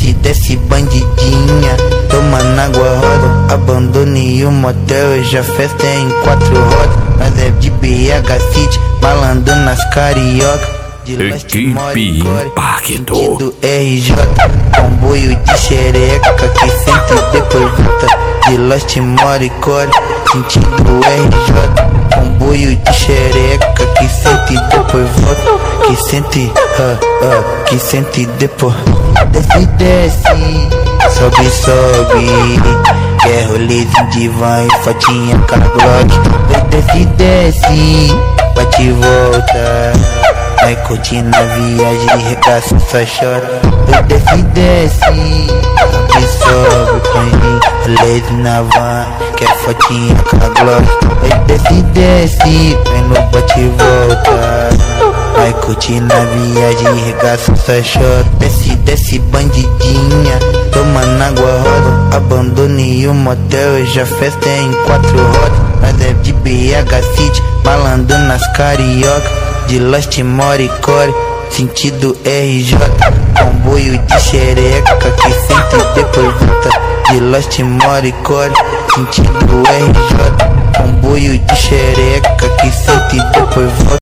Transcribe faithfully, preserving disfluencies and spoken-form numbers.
Desce, desce bandidinha, tomando água roda. Abandonei o motel, hoje a festa é em quatro rodas. Nós é de B H City, malandro nas carioca. Equipe Impacto, sentido R J, comboio de xereca que sente e depois volta. De Lost Moricore, sentido R J, comboio de xereca que sente e depois volta. Que sente, ah, ah, que sente e depois desce, desce, sobe, sobe. Quer rolezinho de van e fotinha com a Glock. Desce, desce, bate e volta. Vai curtindo a viagem, regaça, só chora. Eu desce, desce, sobe, sobe, põe rolê na van, quer fotinha com a Glock. Eu desce, desce, vem no bate e volta. Vai curtindo a viagem, regaça, só chora. Desce, desce bandidinha, tomando água roda. Abandonei o motel, hoje a festa é em quatro rodas. Nós é de B H City, malandro nas carioca. De Lost Moricore, sentido R J, comboio de xereca que sente e depois volta. De Lost Moricore, sentido R J, comboio de xereca que sente e depois volta.